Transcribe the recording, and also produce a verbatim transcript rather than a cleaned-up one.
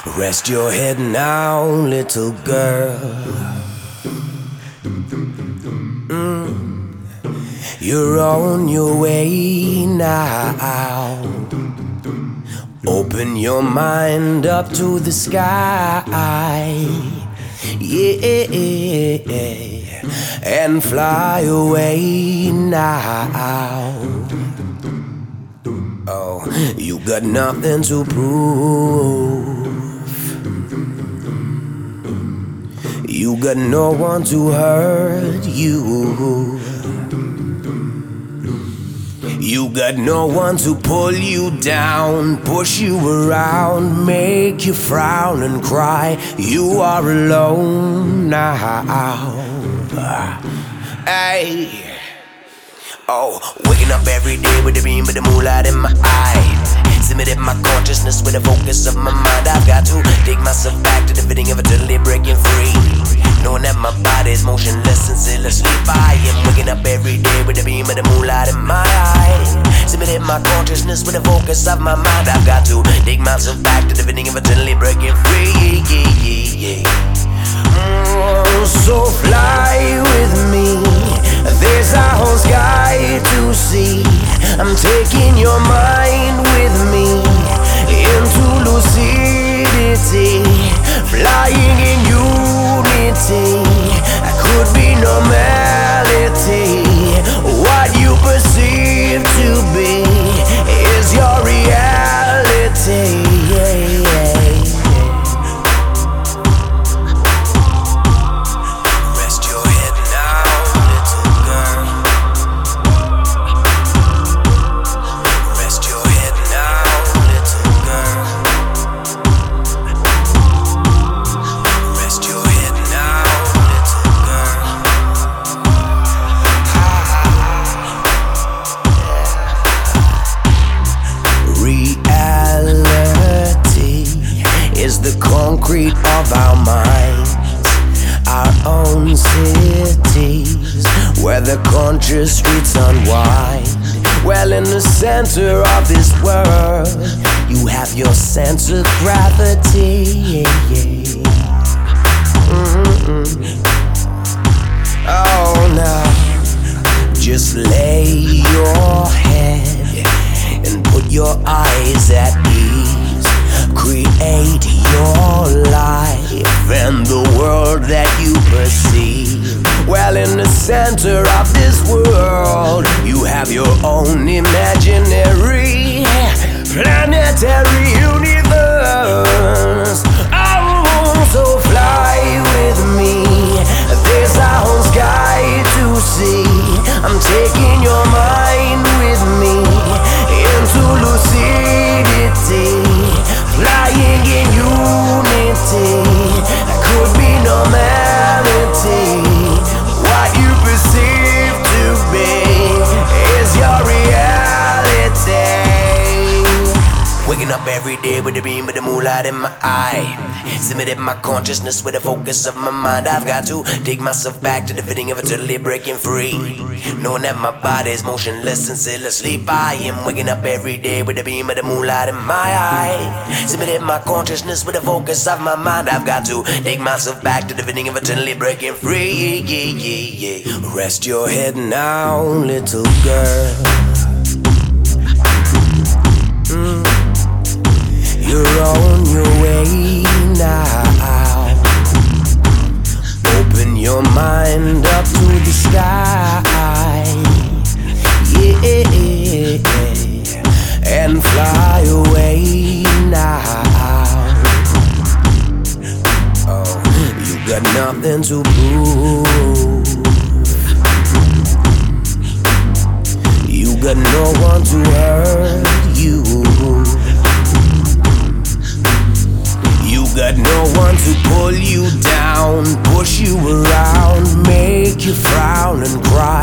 Rest your head now, little girl. Mm. You're on your way now. Open your mind up to the sky, yeah, and fly away now. Oh, you got nothing to prove. You got no one to hurt you. You got no one to pull you down, push you around, make you frown and cry. You are alone now. Hey. Oh, waking up every day with the beam of the moonlight in my eyes. Submitted my consciousness with the focus of my mind. I've got to take myself back to the fitting of eternally breaking free. Knowing that my body's motionless and still asleep. I am waking up every day with the beam of the moonlight in my eyes. Submitted my consciousness with the focus of my mind. I've got to take myself back to the fitting of eternally breaking free. Mm, so fly with me. There's a whole sky to see. I'm taking your mind with me into lucidity, flying in unity. I could be normality. What you perceive to be is your reality. Yeah, yeah. The concrete of our minds, our own cities, where the conscious streets unwind. Well, in the center of this world, you have your sense of gravity. Mm-mm. Oh, now just lay your head and put your eyes at ease. Create your life and the world that you perceive. Well, in the center of this world, you have your own imaginary planetary universe. Oh, so fly with me. There's a whole sky to see. I'm taking your mind with me into lucidity, flying in unity. I could be normality. What you perceive to be is your reality. Waking up every day with the beam of the moonlight in my eye. Submitted my consciousness with the focus of my mind. I've got to take myself back to the fitting of eternally breaking free. Knowing that my body's motionless and still asleep. I am waking up every day with the beam of the moonlight in my eye. Submitted my consciousness with the focus of my mind. I've got to take myself back to the fitting of eternally breaking free. Rest your head now, little girl. Mm. You're on your way now. Open your mind up to the sky, yeah, and fly away now. Oh, you got nothing to prove. You got no one to hurt you. You got no one to pull you down, push you around, make you frown and cry.